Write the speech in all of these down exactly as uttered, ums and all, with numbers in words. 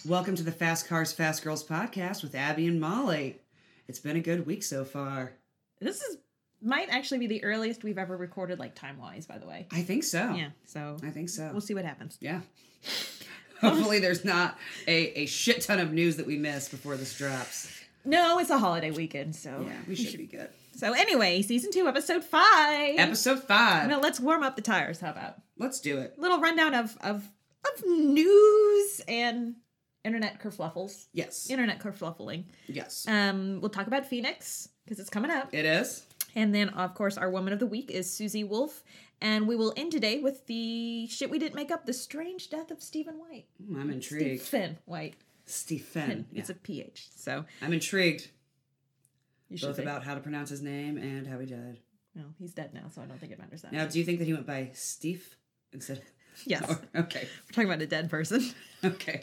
Welcome to the Fast Cars, Fast Girls podcast with Abby and Molly. It's been a good week so far. This is might actually be the earliest we've ever recorded, like, time-wise, by the way. I think so. Yeah, so... I think so. We'll see what happens. Yeah. Hopefully there's not a, a shit ton of news that we missed before this drops. No, it's a holiday weekend, so... Yeah, we should be good. So anyway, season two, episode five. Episode five. Now let's warm up the tires, how about? Let's do it. Little rundown of, of, of news and internet kerfluffles. Yes. Internet kerfluffling. Yes. Um, we'll talk about Phoenix, because it's coming up. It is. And then, of course, our woman of the week is Susie Wolf. And we will end today with the shit we didn't make up, the strange death of Stephen White. Mm, I'm intrigued. Stephen White. Stephen. It's yeah. a P H, so. I'm intrigued. You should Both be. about how to pronounce his name and how he died. Well, he's dead now, so I don't think it matters that Now, much. do you think that he went by Steve instead? Yes. Or, okay. We're talking about a dead person. Okay.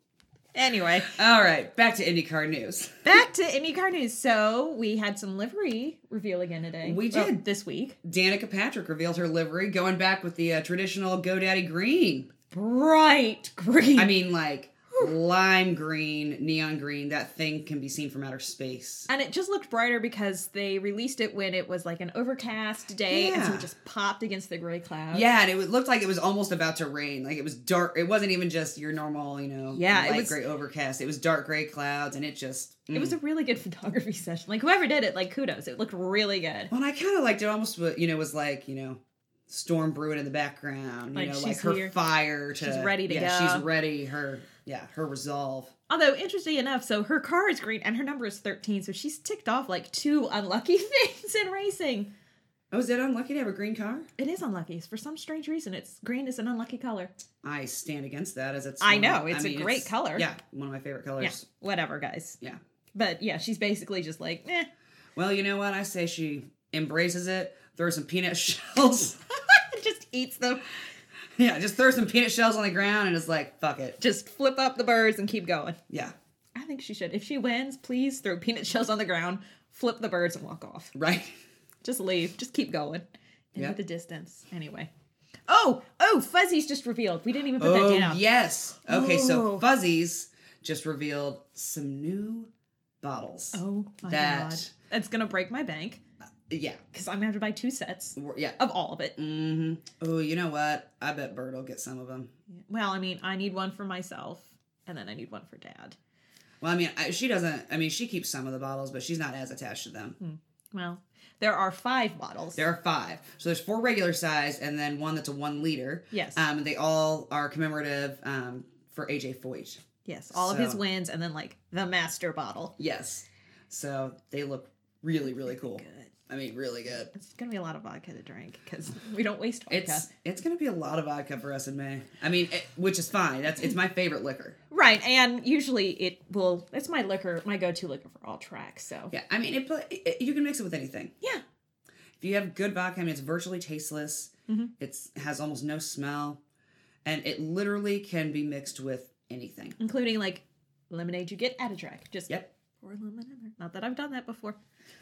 Anyway. All right. Back to IndyCar news. Back to IndyCar news. So, we had some livery reveal again today. We Well, did. this week. Danica Patrick revealed her livery, going back with the uh, traditional GoDaddy green. Bright green. I mean, like, lime green, neon green. That thing can be seen from outer space. And it just looked brighter because they released it when it was like an overcast day, and so Yeah. it just popped against the gray clouds. Yeah, and it was- looked like it was almost about to rain. Like, it was dark. It wasn't even just your normal, you know, Yeah, it light was- gray overcast. It was dark gray clouds, and it just... It was a really good photography session. Like, whoever did it, like, kudos. It looked really good. Well, and I kind of liked it almost, you know, was like, you know, storm brewing in the background. You Like, know, she's like her here. fire to... She's ready to yeah, go. she's ready. Her, yeah, her resolve. Although, interesting enough, so her car is green and her number is thirteen, so she's ticked off like two unlucky things in racing. Oh, is it unlucky to have a green car? It is unlucky. For some strange reason, it's green is an unlucky color. I stand against that as it's... I one know, of- it's a great color. Yeah, one of my favorite colors. Yeah, whatever, guys. Yeah. But yeah, she's basically just like, eh. Well, you know what? I say she embraces it, throws some peanut shells. Just eats them. Yeah, just throw some peanut shells on the ground and it's like, fuck it. Just flip up the birds and keep going. Yeah. I think she should. If she wins, please throw peanut shells on the ground, flip the birds, and walk off. Right? Just leave. Just keep going. Into Yep. the distance. Anyway. Oh! Oh! Fuzzy's just revealed. We didn't even put Oh, that down. yes. Okay, so Oh. Fuzzies just revealed some new bottles. Oh my That- god. That's gonna break my bank. Yeah. Because I'm gonna have to buy two sets Yeah. of all of it. Mm-hmm. Oh, you know what? I bet Bert will get some of them. Well, I mean, I need one for myself, and then I need one for Dad. Well, I mean, I, she doesn't, I mean, she keeps some of the bottles, but she's not as attached to them. Well, there are five bottles. There are five. So there's four regular size and then one that's a one liter. Yes. Um, and they all are commemorative um, for A J Foyt. Yes, all of his So- wins, and then, like, the master bottle. Yes. So they look really, really cool. Good. I mean, really good. It's gonna be a lot of vodka to drink, because we don't waste vodka. It's it's gonna be a lot of vodka for us in May. I mean, it, which is fine. That's it's my favorite liquor. Right, and usually it will, it's my liquor, my go-to liquor for all tracks, so. Yeah, I mean, it, it you can mix it with anything. Yeah. If you have good vodka, I mean, it's virtually tasteless. Mm-hmm. It's has almost no smell, and it literally can be mixed with anything. Including, like, lemonade you get at a track. Just Yep. pour lemon in there. Not that I've done that before.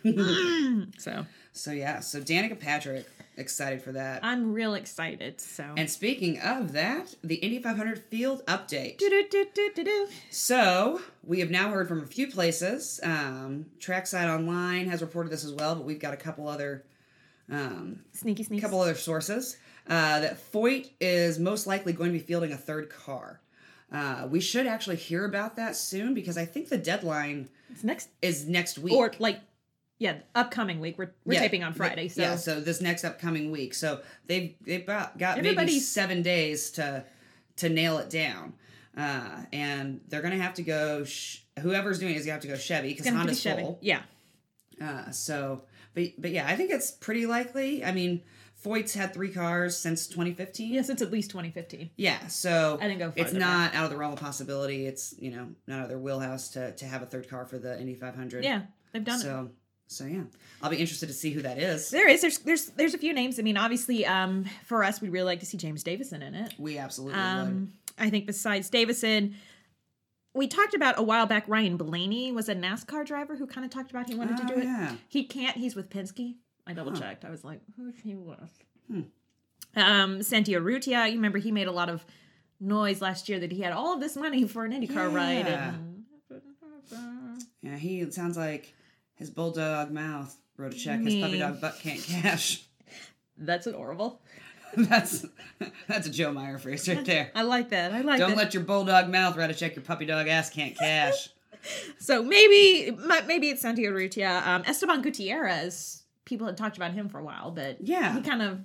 So. So yeah, so Danica Patrick, excited for that. I'm real excited, so. And speaking of that, the Indy five hundred field update. Do-do-do-do-do-do. So, we have now heard from a few places. Um, Trackside Online has reported this as well, but we've got a couple other um, Sneaky sneaks. couple other sources. Uh, that Foyt is most likely going to be fielding a third car. Uh, we should actually hear about that soon because I think the deadline It's next, is next week. or like, yeah, upcoming week. We're, we're Yeah, taping on Friday, so. Yeah, so this next upcoming week. So they've they've got, got maybe Everybody's- seven days to to nail it down, uh, and they're gonna have to go. Sh- whoever's doing it is gonna have to go Chevy because Gonna have to be Honda's Chevy. full. Yeah. Uh, so, but but yeah, I think it's pretty likely. I mean, Foyt's had three cars since twenty fifteen. Yes, it's at least twenty fifteen. Yeah, so I didn't go it's farther not out of the realm of possibility. It's, you know, not out of their wheelhouse to, to have a third car for the Indy five hundred. Yeah, they've done it. So, so yeah, I'll be interested to see who that is. There is. There's there's there's a few names. I mean, obviously, um, for us, we'd really like to see James Davison in it. We absolutely would. Um, I think besides Davison, we talked about a while back, Ryan Blaney was a NASCAR driver who kind of talked about he wanted Oh, to do it. yeah. He can't. He's with Penske. I double Huh. checked. I was like, who's he with? Hmm. Um, Santi Urrutia, you remember he made a lot of noise last year that he had all of this money for an IndyCar ride. Yeah. And... Yeah, he it sounds like his bulldog mouth wrote a check his Me. puppy dog butt can't cash. That's adorable. that's that's a Joe Meyer phrase right there. I like that. I like Don't that. let your bulldog mouth write a check your puppy dog ass can't cash. So maybe maybe it's Santiago Urrutia. Um, Esteban Gutierrez, people had talked about him for a while, but Yeah. he kind of,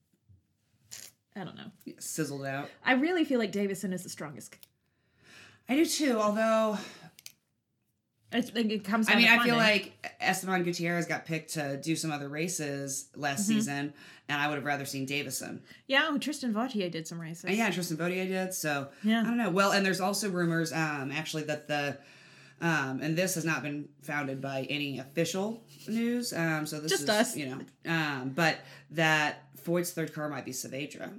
I don't know. Sizzled out. I really feel like Davison is the strongest. I do too, although I think it comes I down mean, to I feel funding. like Esteban Gutierrez got picked to do some other races last Mm-hmm. season, and I would have rather seen Davison. Yeah, oh, Tristan Vautier did some races. And yeah, Tristan Vautier did, so Yeah. I don't know. Well, and there's also rumors, um, actually, that the Um, and this has not been founded by any official news. Um, so this Just is, us. you know, um, but that Foyt's third car might be Saavedra.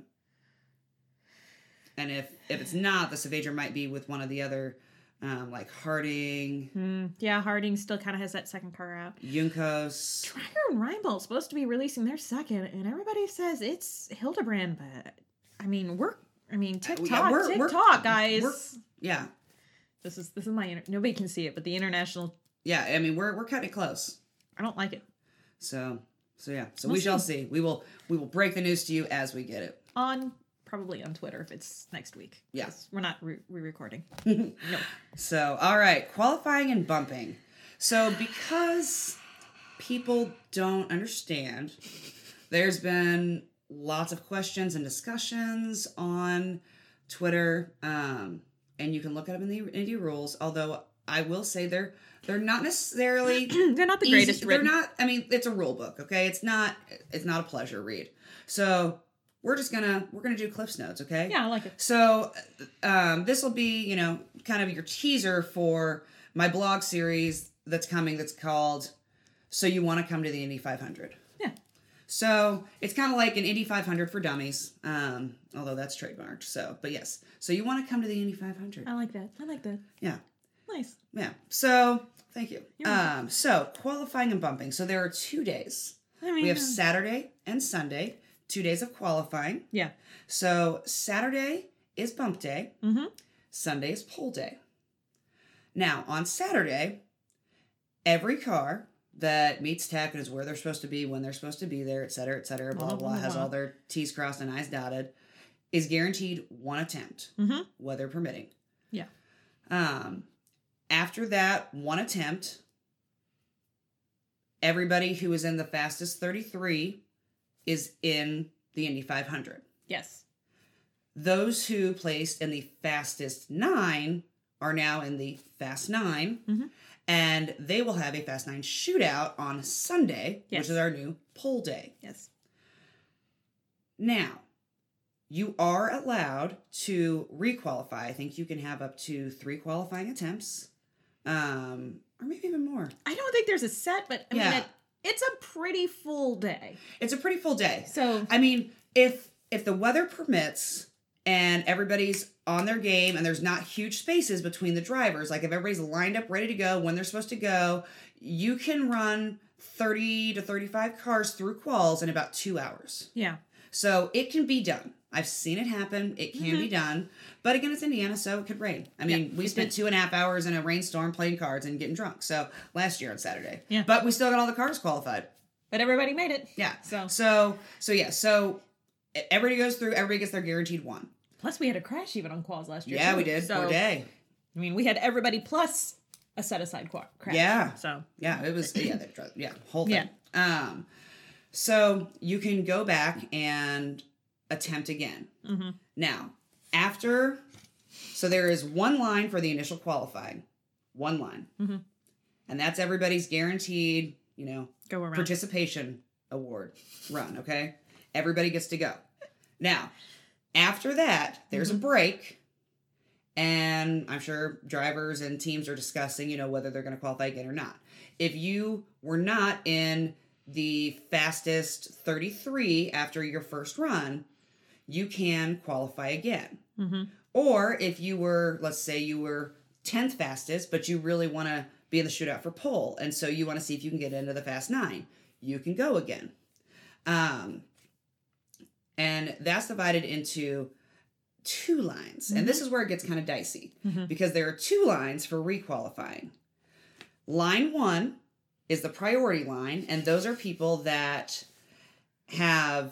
And if, if it's not, the Saavedra might be with one of the other, um, like Harding, Hmm. Yeah, Harding still kind of has that second car out. Juncos. Tracker and Reinbold supposed to be releasing their second, and everybody says it's Hildebrand, but I mean, we're, I mean, TikTok, yeah, we're- we're- TikTok, guys. we're- Yeah. This is this is my inter- nobody can see it, but the international. Yeah. I mean, we're, we're cutting it close. I don't like it. So, so yeah. So We'll we shall see. see. We will, we will break the news to you as we get it. On probably on Twitter if it's next week. Yeah. 'Cause we're not re- re-recording. No. So, all right, qualifying and bumping. So, because people don't understand, there's been lots of questions and discussions on Twitter, um, and you can look at them in the Indy rules. Although I will say they're they're not necessarily They're not the easy- greatest They're written. not. I mean, it's a rule book. Okay, it's not. It's not a pleasure read. So we're just gonna we're gonna do Cliff's Notes. Okay. Yeah, I like it. So, um, this will be, you know, kind of your teaser for my blog series that's coming that's called So You Want to Come to the Indy five hundred. Yeah. So, it's kind of like an Indy five hundred for dummies, um, although that's trademarked. So, but yes. So, you want to come to the Indy five hundred. I like that. I like that. Yeah. Nice. Yeah. So, thank you. You're welcome. Um, so, qualifying and bumping. So, there are two days. I mean, We have uh, Saturday and Sunday, two days of qualifying. yeah. So, Saturday is bump day. Mm-hmm. Sunday is pole day. Now, on Saturday, every car that meets tech and is where they're supposed to be, when they're supposed to be there, et cetera, et cetera, blah, blah, blah, has all their T's crossed and I's dotted, is guaranteed one attempt, Mm-hmm. weather permitting. Yeah. Um, after that one attempt, everybody who is in the fastest thirty-three is in the Indy five hundred. Yes. Those who placed in the fastest nine are now in the fast nine, Mhm. and they will have a fast nine shootout on Sunday, Yes. which is our new pole day. Yes. Now, you are allowed to requalify. I think you can have up to three qualifying attempts, um, or maybe even more. I don't think there's a set, but I Yeah. mean, it, it's a pretty full day. It's a pretty full day. So I mean, if if the weather permits and everybody's on their game and there's not huge spaces between the drivers, like if everybody's lined up ready to go when they're supposed to go, you can run thirty to thirty-five cars through quals in about two hours. yeah. So it can be done. I've seen it happen. It can be done. But again, it's Indiana, so it could rain. I mean, Yeah, we it spent did. two and a half hours in a rainstorm playing cards and getting drunk. So last year on Saturday. Yeah. But we still got all the cars qualified. But everybody made it. Yeah. So So, so yeah. So everybody goes through. Everybody gets their guaranteed one. plus we had a crash even on quals last year. Yeah, too. we did. So Poor day. I mean, we had everybody plus a set aside qua- crash. Yeah. So Yeah, it was. Yeah, they, yeah, whole thing. Yeah. Um, so you can go back and attempt again. Mm-hmm. Now, after, so there is one line for the initial qualifying, one line, Mm-hmm. and that's everybody's guaranteed, you know, go around. participation award run. Okay, everybody gets to go. Now, after that, there's Mm-hmm. a break, and I'm sure drivers and teams are discussing, you know, whether they're going to qualify again or not. If you were not in the fastest thirty-three after your first run, you can qualify again. Mm-hmm. Or if you were, let's say you were tenth fastest, but you really want to be in the shootout for pole, and so you want to see if you can get into the fast nine, you can go again. Um, and that's divided into two lines. Mm-hmm. And this is where it gets kind of dicey Mm-hmm. because there are two lines for requalifying. Line one is the priority line, and those are people that have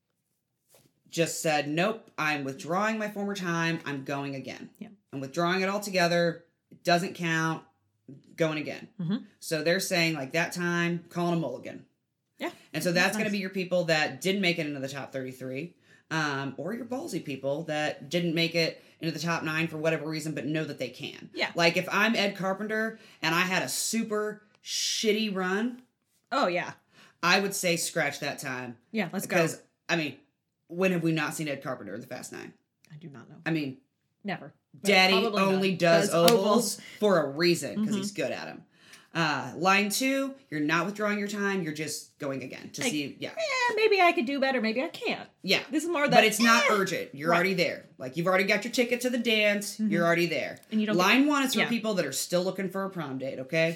just said, nope, I'm withdrawing my former time, I'm going again. Yeah. I'm withdrawing it altogether, it doesn't count, going again. Mm-hmm. So they're saying, like, that time, calling a mulligan. Yeah. And so that's Nice. going to be your people that didn't make it into the top thirty-three, um, or your ballsy people that didn't make it into the top nine for whatever reason, but know that they can. Yeah. Like, if I'm Ed Carpenter and I had a super shitty run, Oh, yeah. I would say scratch that time. Yeah, let's because, go. I mean, when have we not seen Ed Carpenter in the Fast Nine? I do not know. I mean, Never. But Daddy probably only not. does, Does ovals, ovals. for a reason, because Mhm. he's good at them. Uh, line two, you're not withdrawing your time, you're just going again to Like, see, yeah. Eh, maybe I could do better. Maybe I can't. Yeah. This is more that. But it's not eh. urgent. You're Right. already there. Like, you've already got your ticket to the dance. Mhm. You're already there. And you don't Line one is for yeah. people that are still looking for a prom date, okay?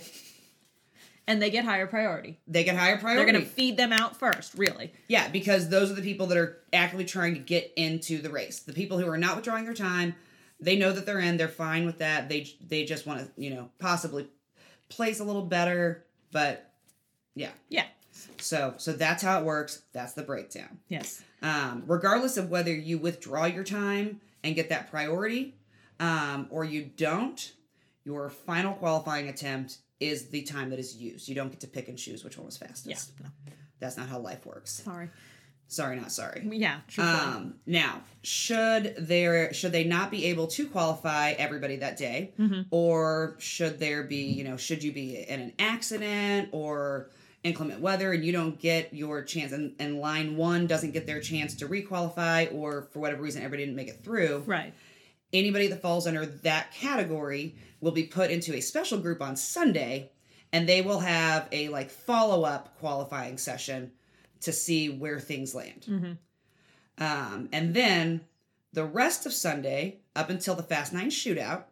And they get higher priority. They get higher priority. They're going to feed them out first, really. Yeah, because those are the people that are actively trying to get into the race. The people who are not withdrawing their time, they know that they're in. They're fine with that. They they just want to, you know, possibly place a little better. But, yeah. Yeah. So so that's how it works. That's the breakdown. Yes. Um, regardless of whether you withdraw your time and get that priority, um, or you don't, your final qualifying attempt is the time that is used. You don't get to pick and choose which one was fastest. Yeah. No. That's not how life works. Sorry. Sorry, not sorry. Yeah. True. Um, now, should there should they not be able to qualify everybody that day, mm-hmm. or should there be, you know, should you be in an accident or inclement weather and you don't get your chance, and, and line one doesn't get their chance to requalify, or for whatever reason everybody didn't make it through, Right. anybody that falls under that category will be put into a special group on Sunday, and they will have a like follow-up qualifying session to see where things land. Mm-hmm. Um, and then the rest of Sunday, up until the Fast Nine shootout,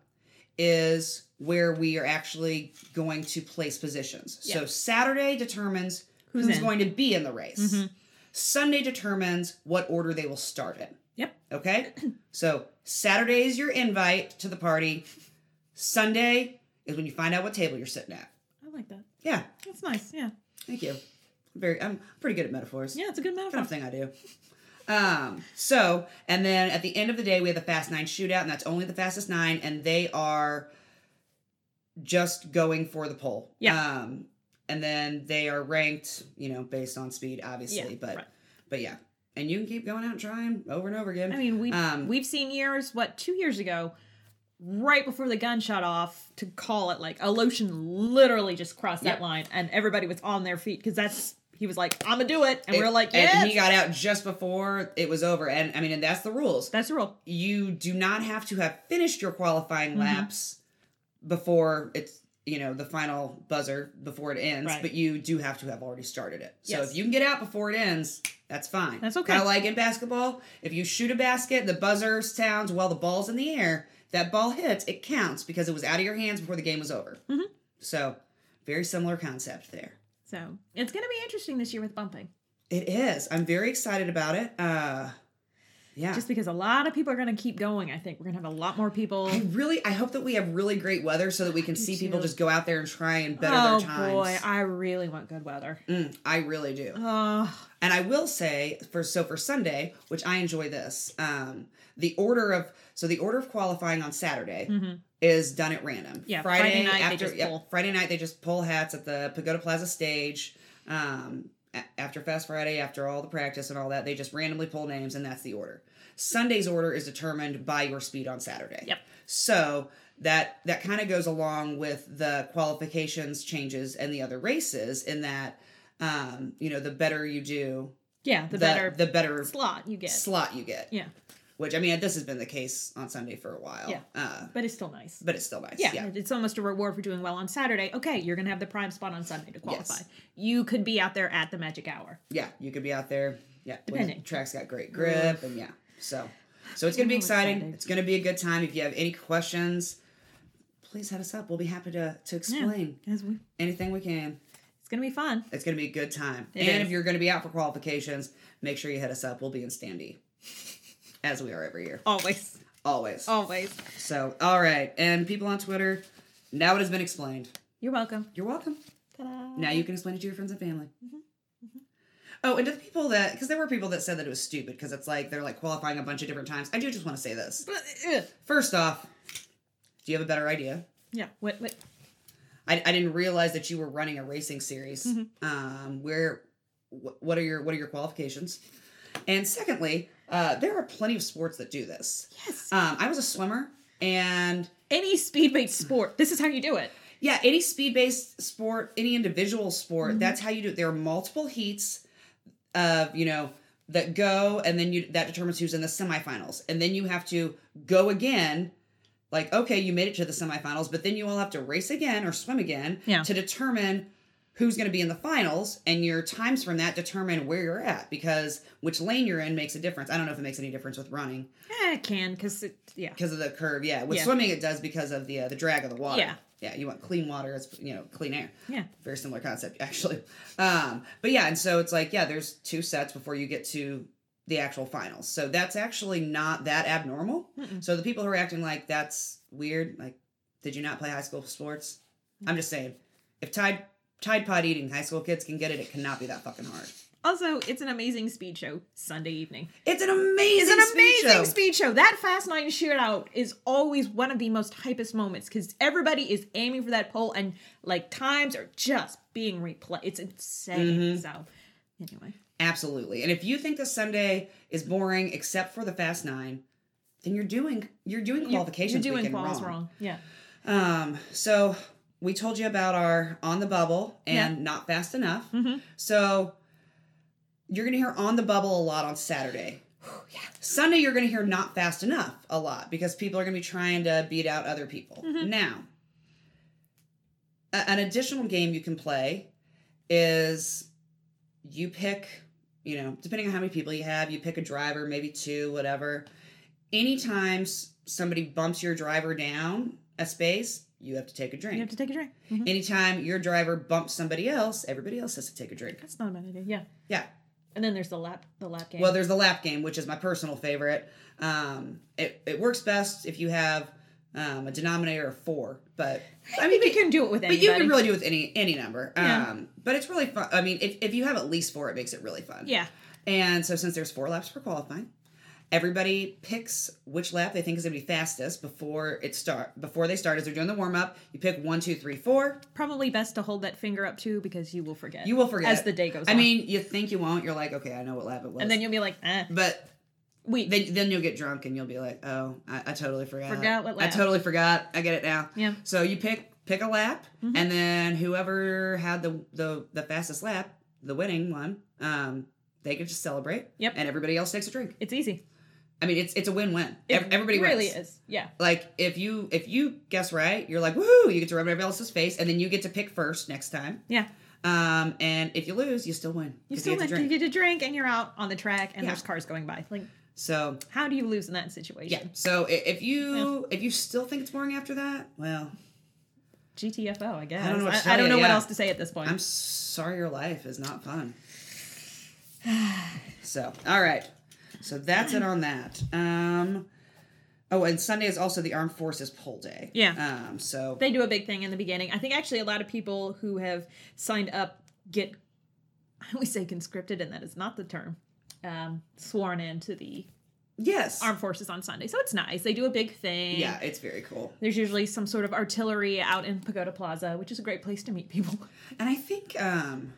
is where we are actually going to place positions. Yeah. So Saturday determines Who's who's, in. going to be in the race. Mhm. Sunday determines what order they will start in. Yep. Okay? So Saturday is your invite to the party. Sunday is when you find out what table you're sitting at. I like that. Yeah. That's nice. Yeah. Thank you. Very, I'm pretty good at metaphors. Yeah, it's a good Kind metaphor. of thing I do. Um, so, and then at the end of the day, we have the Fast Nine shootout, and that's only the fastest nine, and they are just going for the pole. Yeah. Um, and then they are ranked, you know, based on speed, obviously, Yeah, but, right. but yeah. And you can keep going out and trying over and over again. I mean, we've, Um, we've seen years, what, two years ago, right before the gun shut off, to call it, like, Alotian literally just crossed Yep. that line, and everybody was on their feet, because that's, he was like, I'm gonna do it, and it- we are like, yes! And he got out just before it was over. And I mean, and that's the rules. That's the rule. You do not have to have finished your qualifying Mhm. laps before it's, you know, the final buzzer before it ends, Right. but you do have to have already started it. So Yes. if you can get out before it ends, that's fine. That's okay. Kind of like in basketball, if you shoot a basket, the buzzer sounds while the ball's in the air, that ball hits, it counts because it was out of your hands before the game was over. Mhm. So very similar concept there. So, it's gonna be interesting this year with bumping. It is. I'm very excited about it. Uh, yeah. Just because a lot of people are going to keep going, I think. We're going to have a lot more people. I really, I hope that we have really great weather so that we can do see people too. just go out there and try and better oh, their times. boy. I really want good weather. Mm, I really do. Oh, And I will say, for so for Sunday, which I enjoy this, um, the order of, so the order of qualifying on Saturday Mhm. is done at random. Yeah, Friday night they after, just yep, pull. Friday night they just pull hats at the Pagoda Plaza stage. Um, a- after Fast Friday, after all the practice and all that, they just randomly pull names, and that's the order. Sunday's order is determined by your speed on Saturday. Yep. So that that kind of goes along with the qualifications changes and the other races, in that, um, you know, the better you do, yeah, the, better the better slot you get. slot you get. Yeah, Which, I mean, this has been the case on Sunday for a while. Yeah. Uh, but it's still nice. but it's still nice. Yeah, Yeah. it's almost a reward for doing well on Saturday. Okay, you're going to have the prime spot on Sunday to qualify. Yes. You could be out there at the magic hour. Yeah. You could be out there. Yeah. when Depending. the track's got great grip, and yeah. So, so it's going to be I'm exciting. excited. It's going to be a good time. If you have any questions, please hit us up. We'll be happy to, to explain Yeah, 'cause we- anything we can. it's going to be fun. It's going to be a good time. It and is. if you're going to be out for qualifications, make sure you hit us up. We'll be in standee. as we are every year. Always. Always. Always. So, all right. And people on Twitter, now it has been explained. You're welcome. You're welcome. Ta-da. Now you can explain it to your friends and family. Mm-hmm. Mm-hmm. Oh, and to the people that, because there were people that said that it was stupid, because it's like they're like qualifying a bunch of different times. I do just want to say this. First off, do you have a better idea? Yeah. What? What? I, I didn't realize that you were running a racing series. Mm-hmm. Um, where, wh- what are your what are your qualifications? And secondly, uh, there are plenty of sports that do this. Yes. Um, I was a swimmer, and Any speed-based sport, this is how you do it. yeah, any speed-based sport, any individual sport, Mm-hmm. that's how you do it. There are multiple heats of, you know, that go, and then you that determines who's in the semifinals. And then you have to go again, like, okay, you made it to the semifinals, but then you all have to race again or swim again Yeah. to determine who's going to be in the finals, and your times from that determine where you're at, because which lane you're in makes a difference. I don't know if it makes any difference with running. Eh, it can, because it, yeah. Because of the curve, yeah. With Yeah. swimming, it does because of the uh, the drag of the water. Yeah. Yeah, you want clean water, it's, you know, clean air. Yeah. Very similar concept, actually. Um, but yeah, and so it's like, yeah, there's two sets before you get to the actual finals. So that's actually not that abnormal. Mm-mm. So the people who are acting like that's weird, like, did you not play high school sports? I'm just saying, if Tide, Tide Pod eating high school kids can get it, it cannot be that fucking hard. Also, it's an amazing speed show Sunday evening. It's an amazing It's an speed amazing show. speed show. That Fast Nine shootout is always one of the most hypest moments because everybody is aiming for that pole and like times are just being replayed. It's insane. Mm-hmm. So, anyway. Absolutely. And if you think the Sunday is boring except for the Fast Nine, then you're doing you're doing qualifications You're doing weekend quals wrong. wrong. Yeah. Um, so we told you about our on the bubble and Yeah. not fast enough. Mm-hmm. So you're gonna hear on the bubble a lot on Saturday. Yeah. Sunday you're gonna hear not fast enough a lot because people are gonna be trying to beat out other people. Mm-hmm. Now, a- an additional game you can play is you pick, you know, depending on how many people you have, you pick a driver, maybe two, whatever. Anytime s- somebody bumps your driver down a space, you have to take a drink. You have to take a drink. Mm-hmm. Anytime your driver bumps somebody else, everybody else has to take a drink. That's not a bad idea. Yeah. Yeah. And then there's the lap the lap game. Well, there's the lap game, which is my personal favorite. Um, it, it works best if you have um, a denominator of four, but I mean, you can do it with but anybody. you can really do it with any any number. Yeah. Um, but it's really fun. I mean, if, if you have at least four, it makes it really fun. Yeah. And so since there's four laps per qualifying, everybody picks which lap they think is going to be fastest before it start. Before they start, as they're doing the warm up, you pick one, two, three, four. Probably best to hold that finger up too because you will forget. You will forget as the day goes I on. mean, you think you won't. You're like, okay, I know what lap it was. and then you'll be like, eh. but We then, then you'll get drunk and you'll be like, oh, I, I totally forgot. Forgot what lap. I totally forgot. I get it now. Yeah. So you pick pick a lap, Mhm. and then whoever had the, the the fastest lap, the winning one, um, they can just celebrate. Yep. And everybody else takes a drink. It's easy. I mean, it's it's a win-win. It Ev- Everybody really wins. is. Yeah. Like if you if you guess right, you're like, woohoo! You get to rub everybody else's face, and then you get to pick first next time. Yeah. Um, and if you lose, you still win. You 'cause still get to win. You drink. get a drink and you're out on the track and Yeah. there's cars going by. Like, So how do you lose in that situation? yeah. So i- if you if you still think it's boring after that, well, G T F O, I guess. I don't know what to I, tell I don't you, know what yeah. else to say at this point. I'm sorry your life is not fun. So, all right. So that's it on that. Um, oh, and Sunday is also the Armed Forces Poll Day. Yeah. Um, so They do a big thing in the beginning. I think actually a lot of people who have signed up get, I always say conscripted, and that is not the term, um, sworn into the yes, armed forces on Sunday. So it's nice. They do a big thing. yeah, it's very cool. There's usually some sort of artillery out in Pagoda Plaza, which is a great place to meet people. And I think um,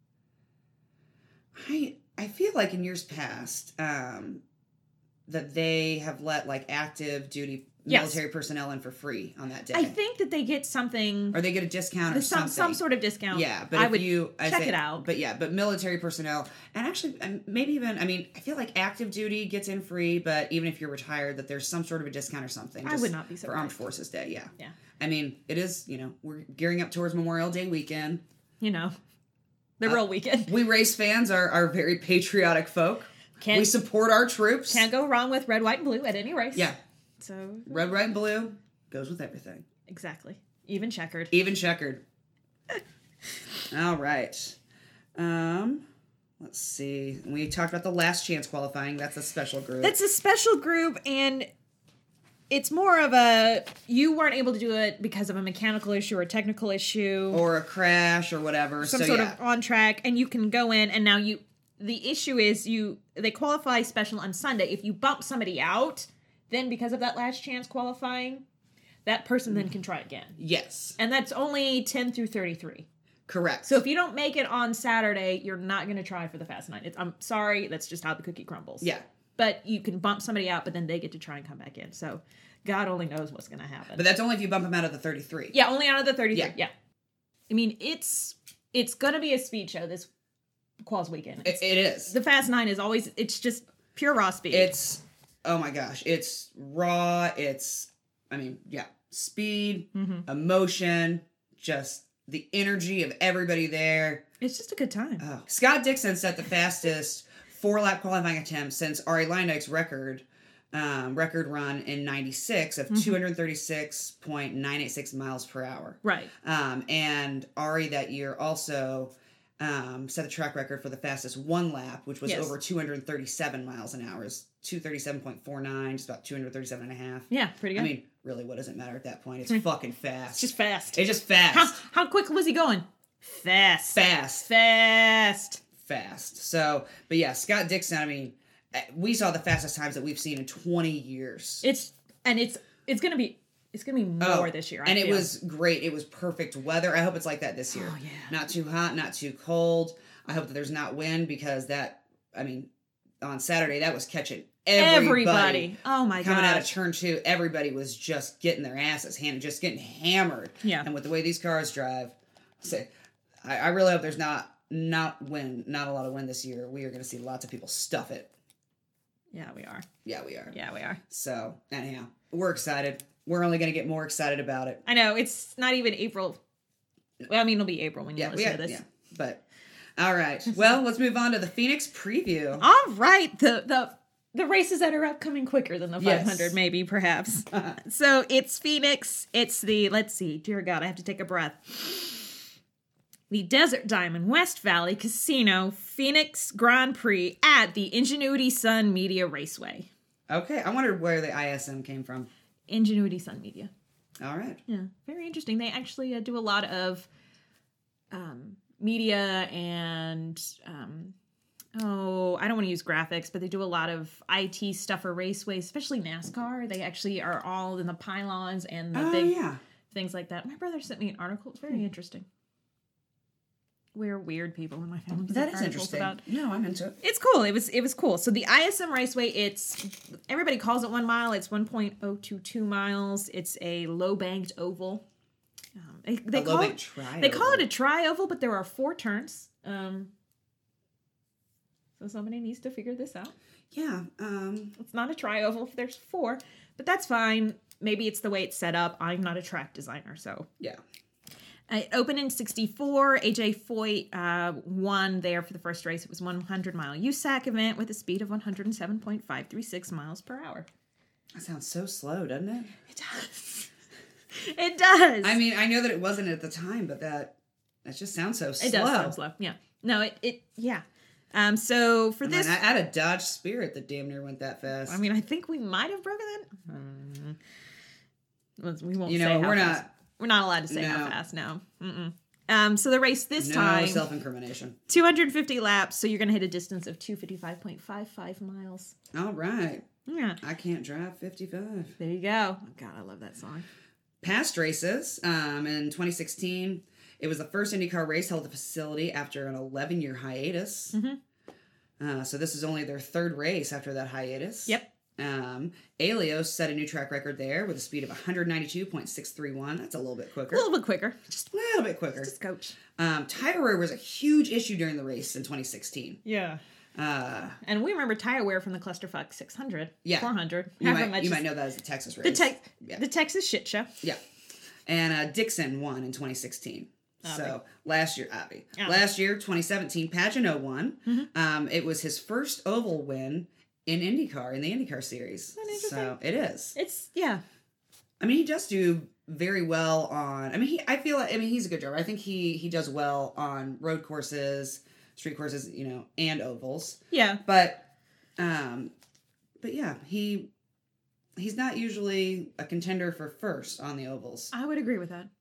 I I feel like in years past um, that they have let like active duty Yes. military personnel in for free on that day. I think that they get something, or they get a discount or some, something. some sort of discount. Yeah, but I if would you I check say- it out. But yeah, but military personnel, and actually, um, maybe even I mean, I feel like active duty gets in free, but even if you're retired, that there's some sort of a discount or something. I just would not be for Armed surprised. Forces Day. Yeah, Yeah. I mean, it is. You know, we're gearing up towards Memorial Day weekend. You know, the Uh, real weekend. We race fans are are very patriotic folk. Can't, we support our troops. can't go wrong with red, white, and blue at any race. Yeah, So, red, white, and blue goes with everything. exactly. Even checkered. Even checkered. All right. Um, let's see. We talked about the last chance qualifying. That's a special group. That's a special group, and it's more of a, you weren't able to do it because of a mechanical issue or a technical issue. Or a crash or whatever. Some so, sort yeah. of on track, and you can go in, and now you, the issue is you, they qualify special on Sunday. If you bump somebody out, then because of that last chance qualifying, that person then can try again. Yes. And that's only ten through thirty-three. Correct. So if you don't make it on Saturday, you're not going to try for the Fast Nine. It's, I'm sorry, that's just how the cookie crumbles. Yeah. But you can bump somebody out, but then they get to try and come back in. So God only knows what's going to happen. But that's only if you bump them out of the thirty-three. Yeah, only out of the thirty-three. Yeah. Yeah. I mean, it's it's going to be a speed show this Quals weekend. It, it is. The Fast Nine is always, it's just pure raw speed. It's, oh my gosh, it's raw, it's, I mean, yeah, speed, mm-hmm. emotion, just the energy of everybody there. It's just a good time. Oh. Scott Dixon set the fastest four-lap qualifying attempt since Ari Leindyk's record um, record run in ninety-six of mm-hmm. two thirty-six point nine eight six miles per hour. Right. Um, and Ari that year also um, set the track record for the fastest one lap, which was yes. over two thirty-seven miles an hour. It's two thirty-seven point four nine, just about two thirty-seven and a half. Yeah, pretty good. I mean, really, what does it matter at that point? It's fucking fast. It's just fast. It's just fast. How, how quick was he going? Fast. Fast. Fast. Fast. So, but yeah, Scott Dixon, I mean, we saw the fastest times that we've seen in twenty years. It's, and it's, it's going to be, it's going to be more oh, this year. I and feel. It was great. It was perfect weather. I hope it's like that this year. Oh, yeah. Not too hot, not too cold. I hope that there's not wind because that, I mean, on Saturday, that was catching everybody. Everybody. Oh my god. Coming out of turn two, everybody was just getting their asses handed, just getting hammered. Yeah. And with the way these cars drive, say, I, I really hope there's not not wind, not a lot of wind this year. We are going to see lots of people stuff it. Yeah, we are. Yeah, we are. Yeah, we are. So, anyhow, we're excited. We're only going to get more excited about it. I know, it's not even April. Well, I mean, it'll be April when you Yeah, listen we to got, this. yeah. But, all right. Well, let's move on to the Phoenix preview. All right. The the the races that are upcoming quicker than the Yes. five hundred, maybe, perhaps. So it's Phoenix. It's the, let's see, dear God, I have to take a breath. The Desert Diamond West Valley Casino Phoenix Grand Prix at the Ingenuity Sun Media Raceway. Okay, I wondered where the I S M came from. Ingenuity Sun Media. All right. Yeah, very interesting. They actually uh, do a lot of um, media and, um, oh, I don't want to use graphics, but they do a lot of I T stuff for raceways, especially NASCAR. They actually are all in the pylons and the Oh, big yeah. things like that. My brother sent me an article. It's very interesting. We're weird people in my family. That is interesting. About. No, I'm into it. It's cool. It was it was cool. So the I S M Raceway, it's, everybody calls it one mile. It's one point oh two two miles. It's a low banked oval. Um, they they A call low-banked it tri-oval. they call it a tri-oval, but there are four turns. Um, so somebody needs to figure this out. Yeah. Um, It's not a tri-oval if there's four, but that's fine. Maybe it's the way it's set up. I'm not a track designer, so. yeah. It opened in sixty-four. A J Foyt uh, won there for the first race. It was a one hundred mile U S A C event with a speed of one hundred seven point five three six miles per hour. That sounds so slow, doesn't it? It does. It does. I mean, I know that it wasn't at the time, but that that just sounds so slow. It does sound slow. Yeah. No, it, it yeah. Um, so for I this... mean, I, I had a Dodge Spirit that damn near went that fast. I mean, I think we might have broken that. Um, we won't you say know, how we're fast. not... We're not allowed to say No. how fast, no. Mm-mm. Um, so the race this no time... self-incrimination. two hundred fifty laps, so you're going to hit a distance of two hundred fifty-five point five five miles. All right. Yeah. I can't drive fifty-five. There you go. Oh, God, I love that song. Past races, um, in twenty sixteen, it was the first IndyCar race held at the facility after an eleven-year hiatus. Mm-hmm. Uh, so this is only their third race after that hiatus. Yep. Um, Alios set a new track record there with a speed of one ninety-two point six three one. That's a little bit quicker. A little bit quicker. Just a little bit quicker. Just coach. Um, tire wear was a huge issue during the race in twenty sixteen. Yeah. Uh, And we remember tire wear from the Clusterfuck six hundred, yeah. four hundred. You, might, much you as- might know that as the Texas race. The, Tex yeah. the Texas shit show. Yeah. And uh, Dixon won in twenty sixteen. Avi. So last year, Avi. Avi. Last year, twenty seventeen, Pagano won. Mm-hmm. Um, it was his first oval win in IndyCar, in the IndyCar series. that interesting? So it is. It's, yeah. I mean, he does do very well on. I mean, he. I feel. like- I mean, he's a good driver. I think he he does well on road courses, street courses, you know, and ovals. Yeah. But, um, but yeah, he he's not usually a contender for first on the ovals. I would agree with that.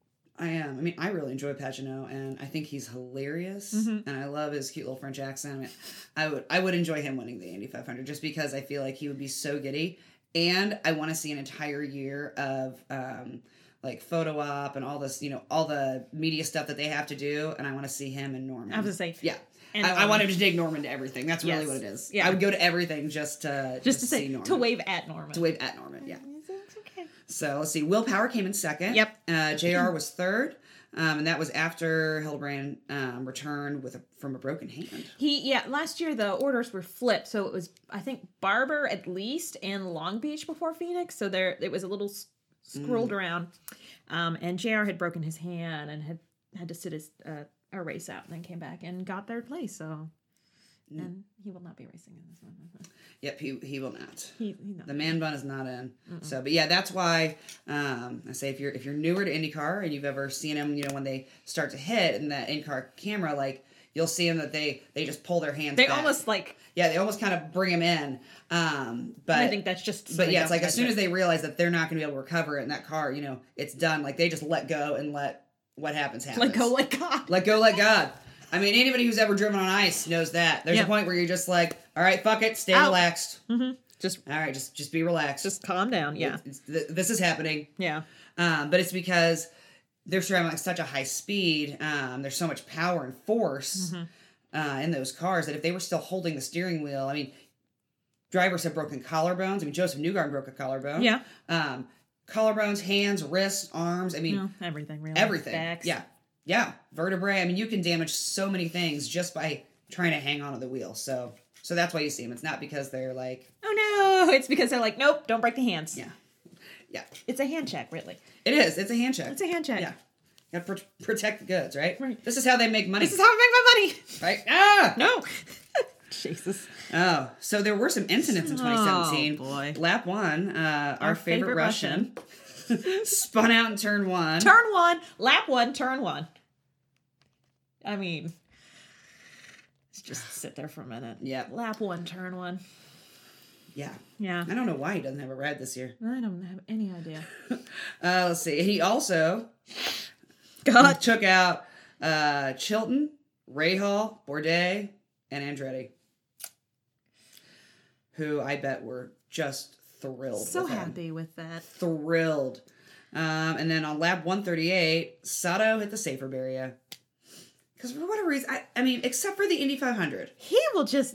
I am. I mean, I really enjoy Pagenaud, and I think he's hilarious, mm-hmm. and I love his cute little French accent. I mean, I would I would enjoy him winning the Indy five hundred just because I feel like he would be so giddy, and I want to see an entire year of um, like photo op and all this, you know, all the media stuff that they have to do, and I want to see him and Norman. I was gonna say, yeah. And I, I want him to dig Norman to everything. That's really yes. what it is. Yeah. I would go to everything just to just to see say Norman. to wave at Norman. To wave at Norman. Yeah. It's okay. So let's see. Willpower came in second. Yep. Uh, J R was third. Um, and that was after Hildebrand um, returned with a, from a broken hand. He yeah, last year the orders were flipped, so it was I think Barber at least and Long Beach before Phoenix. So there it was a little s- scrolled mm. around, um, and J R had broken his hand and had had to sit his uh, a race out, and then came back and got third place. So. Mm. And he will not be racing in this one. Yep, he he will not. He, he not. The man bun is not in. Mm-mm. So, but yeah, that's why um, I say if you're if you're newer to IndyCar and you've ever seen them, you know, when they start to hit in that IndyCar camera, like you'll see them that they they just pull their hands. They back. almost like yeah, they almost kind of bring them in. Um, but I think that's just. But yeah, it's like as soon it. as they realize that they're not going to be able to recover it in that car, you know, it's done. Like they just let go and let what happens happen. Let go, let God. Let go, let God. I mean, anybody who's ever driven on ice knows that. There's yep. a point where you're just like, all right, fuck it, stay Out. relaxed. Mm-hmm. Just all right, just just be relaxed. Just calm down. Yeah, it's, it's, this is happening. Yeah, um, but it's because they're driving like such a high speed. Um, there's so much power and force mm-hmm. uh, in those cars that if they were still holding the steering wheel, I mean, drivers have broken collarbones. I mean, Joseph Newgarden broke a collarbone. Yeah, um, collarbones, hands, wrists, arms. I mean, no, everything. Really, everything. Backs. Yeah. Yeah, vertebrae. I mean, you can damage so many things just by trying to hang onto the wheel. So, so that's why you see them. It's not because they're like, oh no, it's because they're like, nope, don't break the hands. Yeah, yeah. It's a hand check, really. It is. It's a hand check. It's a hand check. Yeah, got to pr- protect the goods, right? Right. This is how they make money. This is how I make my money. Right? Ah, no. Jesus. Oh, so there were some incidents in twenty seventeen. Oh boy. Lap one, uh, our, our favorite, favorite Russian, Russian. spun out in turn one. Turn one, lap one, turn one. I mean, let's just sit there for a minute. Yeah. Lap one, turn one. Yeah. Yeah. I don't know why he doesn't have a ride this year. I don't have any idea. uh, let's see. He also God. took out uh, Chilton, Rahal, Bourdais, and Andretti, who I bet were just thrilled. So with happy him. with that. Thrilled. Um, and then on lap one thirty-eight, Sato hit the safer barrier. Because for whatever reason, I, I mean, except for the Indy five hundred. He will just...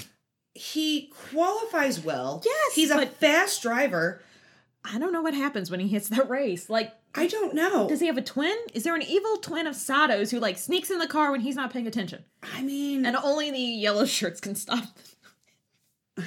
He qualifies well. Yes, He's a fast driver. I don't know what happens when he hits that race. Like, I don't know. Does he have a twin? Is there an evil twin of Sato's who, like, sneaks in the car when he's not paying attention? I mean... And only the yellow shirts can stop. I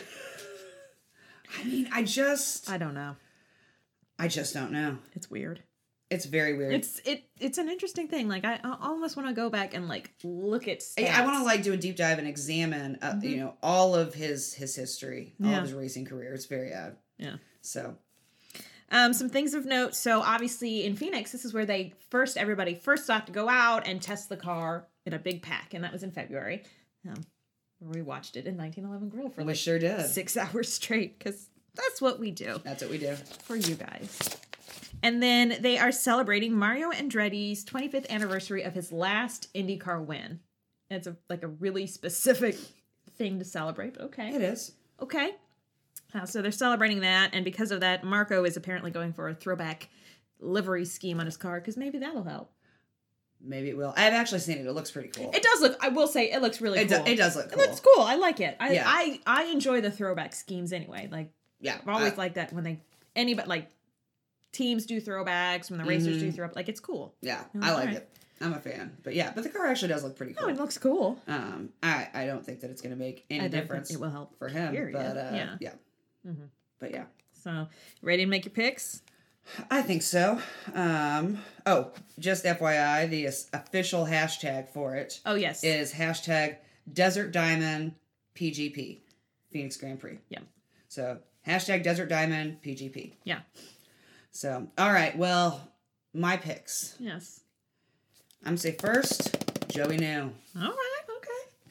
mean, I just... I don't know. I just don't know. It's weird. It's very weird. It's it. It's an interesting thing. Like I, I almost want to go back and like look at stats. I, I want to like do a deep dive and examine, uh, mm-hmm. you know, all of his his history, all yeah. of his racing career. It's very odd. Yeah. So, um, some things of note. So obviously in Phoenix, this is where they first everybody first got to go out and test the car in a big pack, and that was in February. Um, we watched it in nineteen eleven Grill for we like sure did six hours straight because that's what we do. That's what we do for you guys. And then they are celebrating Mario Andretti's twenty-fifth anniversary of his last IndyCar win. It's a like a really specific thing to celebrate, but okay. It is. Okay. Uh, so they're celebrating that, and because of that, Marco is apparently going for a throwback livery scheme on his car, because maybe that'll help. Maybe it will. I've actually seen it. It looks pretty cool. It does look, I will say, it looks really it cool. Do, it does look cool. It looks cool. I like it. I yeah. I, I enjoy the throwback schemes anyway. Like, yeah, I've always I, liked that when they, anybody, like, teams do throwbacks, when the racers mm-hmm. do throwbacks. Like, it's cool. Yeah, like, I like right. it. I'm a fan. But yeah, but the car actually does look pretty cool. Oh, it looks cool. Um, I, I don't think that it's going to make any I don't difference. Think it will help for him. Period. But uh, yeah. Yeah. Mm-hmm. But yeah. So, ready to make your picks? I think so. Um, oh, just F Y I, the official hashtag for it. Oh, yes. Is hashtag Desert Diamond P G P. Phoenix Grand Prix. Yeah. So, hashtag Desert Diamond P G P. Yeah. So, all right. Well, my picks. Yes. I'm going to say first, Joey New. All right. Okay.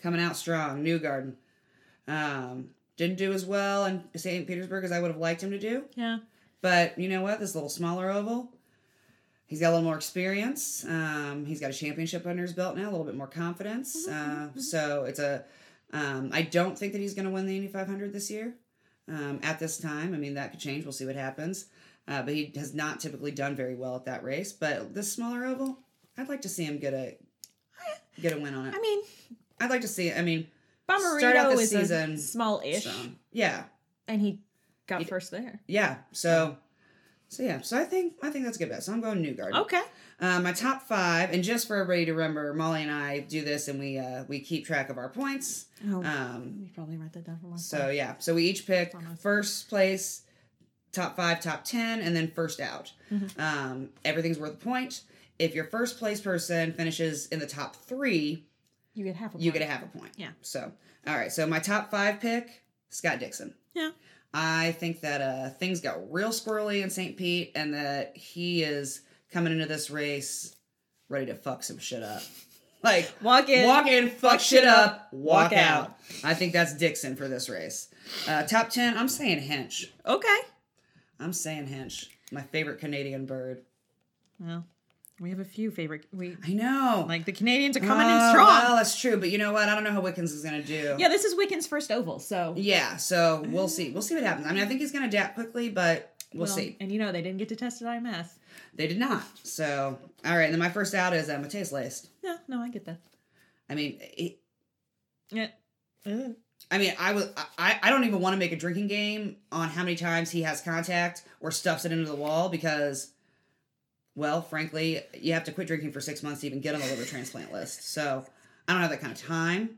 coming out strong. Newgarden. Um, didn't do as well in Saint Petersburg as I would have liked him to do. Yeah. But you know what? This little smaller oval, he's got a little more experience. Um, he's got a championship under his belt now, a little bit more confidence. Uh, so it's a. Um, I don't think that he's going to win the Indy five hundred this year. Um, at this time, I mean that could change. We'll see what happens. Uh, but he has not typically done very well at that race. But this smaller oval, I'd like to see him get a get a win on it. I mean, I'd like to see it. I mean, Bomarito start out the is season a small-ish, strong. Yeah, and he got He- first there. yeah. So, so yeah. So I think I think that's a good bet. So I'm going Newgarden. Okay. Uh, my top five, and just for everybody to remember, Molly and I do this, and we uh, we keep track of our points. Oh, Um, you probably write that down for one. so yeah, so we each pick Almost. first place, top five, top ten, and then first out. Mm-hmm. Um, everything's worth a point. If your first place person finishes in the top three, You get half a point. you get a half a point. Yeah. So all right, so my top five pick, Scott Dixon. Yeah. I think that uh, things got real squirrely in Saint Pete, and that he is coming into this race ready to fuck some shit up. Like, Walk in. walk in, fuck, fuck shit shit up, up, walk, walk out. out. I think that's Dixon for this race. Uh, top ten, I'm saying Hinch. Okay. I'm saying Hinch. My favorite Canadian bird. Well, we have a few favorite. We I know. like the Canadians are coming Oh, in strong. Well, that's true, but you know what? I don't know how Wickens is going to do. Yeah, this is Wiccan's first oval, so Yeah, so we'll see. We'll see what happens. I mean, I think he's going to adapt quickly, but we'll, well, see. And you know they didn't get to test at I M S. They did not. So, all right. And then my first out is uh, Mateus Laced. Yeah, no, I get that. I mean, it, Yeah. Uh, I mean, I was. I, I don't even want to make a drinking game on how many times he has contact or stuffs it into the wall because, well, frankly, you have to quit drinking for six months to even get on the liver transplant list. So I don't have that kind of time,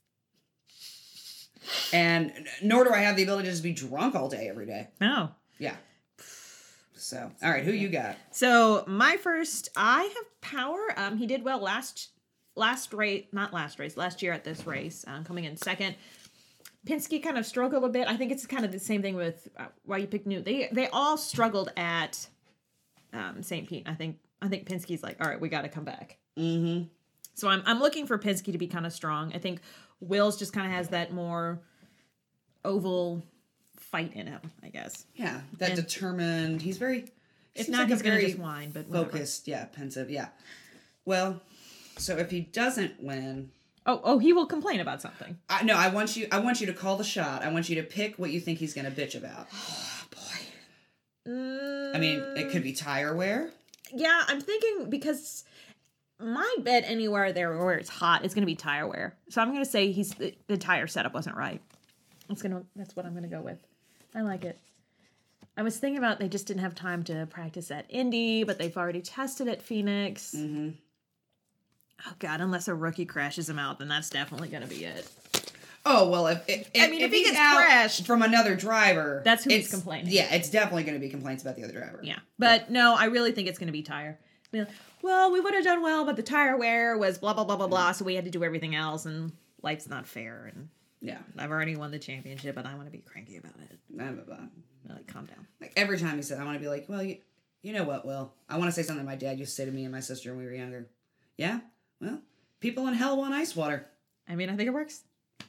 and nor do I have the ability to just be drunk all day every day. no. Yeah. So, all right, who you got? So my first, I have Power. Um, he did well last last race, not last race, last year at this race, um, coming in second. Penske kind of struggled a bit. I think it's kind of the same thing with uh, why you picked New. They they all struggled at um, Saint Pete. I think I think Penske's like, all right, we got to come back. Mm-hmm. So I'm I'm looking for Penske to be kind of strong. I think Wills just kind of has that more oval fight in him, I guess. Yeah, that And- determined. He's very. If seems not, like a he's gonna very just whine. But whatever. focused. Yeah, pensive. Yeah. Well, so if he doesn't win. Oh, oh, he will complain about something. I, no, I want you. I want you to call the shot. I want you to pick what you think he's going to bitch about. Oh boy. Mm, I mean, it could be tire wear. Yeah, I'm thinking because my bet anywhere there where it's hot is going to be tire wear. So I'm going to say he's the, the tire setup wasn't right. That's gonna. That's what I'm going to go with. I like it. I was thinking about they just didn't have time to practice at Indy, but they've already tested at Phoenix. Mm-hmm. Oh God, unless a rookie crashes him out, then that's definitely going to be it. Oh well, if, if I mean, if he he's gets out crashed- from another driver, That's who he's it's- complaining. Yeah, it's definitely going to be complaints about the other driver. Yeah, but no, I really think it's going to be tire. I mean, well, we would have done well, but the tire wear was blah blah blah blah blah, so we had to do everything else, and life's not fair. And Yeah. I've already won the championship, and I want to be cranky about it. Blah, blah, blah. Like, calm down. Like every time he said, I want to be like, well, you, you know what, Will? I want to say something my dad used to say to me and my sister when we were younger. Yeah. Well, people in hell want ice water. I mean, I think it works.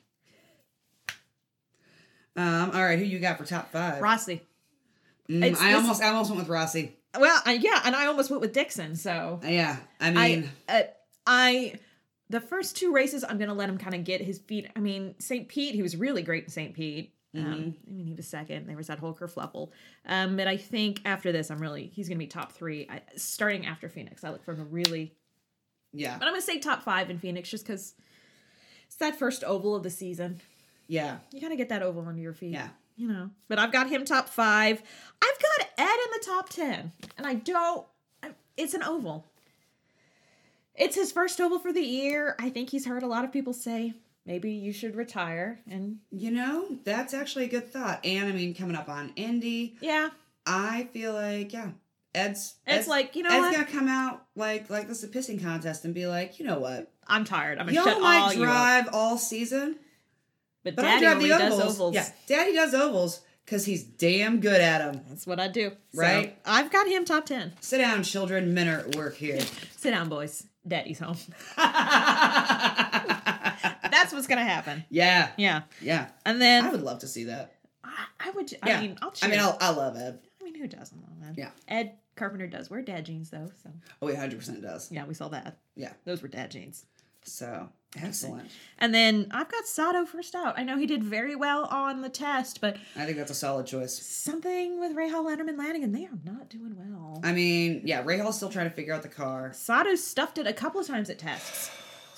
Um. All right, who you got for top five? Rossi. Mm, It's I this- almost, I almost went with Rossi. Well, I, yeah, and I almost went with Dixon. So Yeah. I mean, I, uh, I, the first two races, I'm gonna let him kind of get his feet. I mean, Saint Pete, he was really great in Saint Pete. Um, Mm-hmm. I mean, he was second. There was that whole kerfluffle. Um, but I think after this, I'm really he's gonna be top three. I, starting after Phoenix, I look for him to really. yeah, But I'm gonna say top five in Phoenix, just because it's that first oval of the season. yeah, You gotta get that oval under your feet. yeah. You know, but I've got him top five. I've got Ed in the top ten, and I don't. I- It's an oval. It's his first oval for the year. I think he's heard a lot of people say maybe you should retire, and You know, that's actually a good thought. And I mean, coming up on Indy, yeah, I feel like yeah, Ed's. it's like you know Ed's what? gonna come out like like this is a pissing contest and be like, you know what, I'm tired. I'm gonna y'all shut all might you up. drive all season, But, but Daddy I drive only the does ovals. ovals. Yeah, Daddy does ovals because he's damn good at them. That's what I do. Right? So, I've got him top ten. Sit down, children. Men are at work here. Sit down, boys. Daddy's home. That's what's gonna happen. Yeah. Yeah. Yeah. And then I would love to see that. I, I would. Yeah. I mean, I'll. Cheer. I mean, I'll, I love Ed. I mean, who doesn't love Ed? Yeah. Ed Carpenter does wear dad jeans though. So. Oh, he one hundred percent does. Yeah, we saw that. Yeah. Those were dad jeans. So, excellent. And then I've got Sato first out. I know he did very well on the test, but I think that's a solid choice. something with Rahal, Letterman, Lanigan, they are not doing well. I mean, yeah, Rahal's still trying to figure out the car. Sato's stuffed it a couple of times at tests.